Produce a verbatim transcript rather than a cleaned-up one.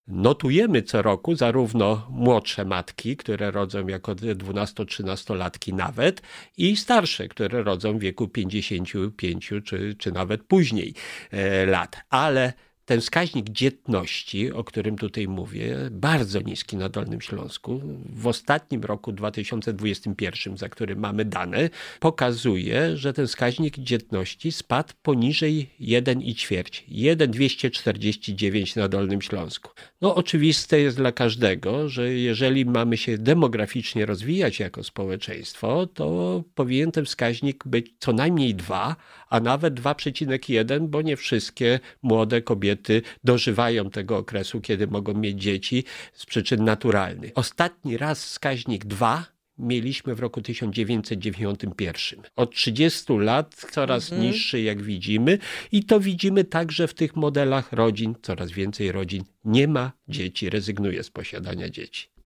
Notujemy co roku zarówno młodsze matki, które rodzą jako dwunasto-trzynastolatki nawet, i starsze, które rodzą w wieku pięćdziesięciu pięciu czy, czy nawet później e, lat. Ale ten wskaźnik dzietności, o którym tutaj mówię, bardzo niski na Dolnym Śląsku, w ostatnim roku dwa tysiące dwudziestym pierwszym, za który mamy dane, pokazuje, że ten wskaźnik dzietności spadł poniżej jeden i ćwierć. jeden przecinek dwieście czterdzieści dziewięć na Dolnym Śląsku. No oczywiste jest dla każdego, że jeżeli mamy się demograficznie rozwijać jako społeczeństwo, to powinien ten wskaźnik być co najmniej dwa, a nawet dwa przecinek jeden, bo nie wszystkie młode kobiety dożywają tego okresu, kiedy mogą mieć dzieci z przyczyn naturalnych. Ostatni raz wskaźnik dwa mieliśmy w roku tysiąc dziewięćset dziewięćdziesiątym pierwszym. Od trzydziestu lat coraz mhm. niższy, jak widzimy, i to widzimy także w tych modelach rodzin. Coraz więcej rodzin nie ma dzieci, rezygnuje z posiadania dzieci.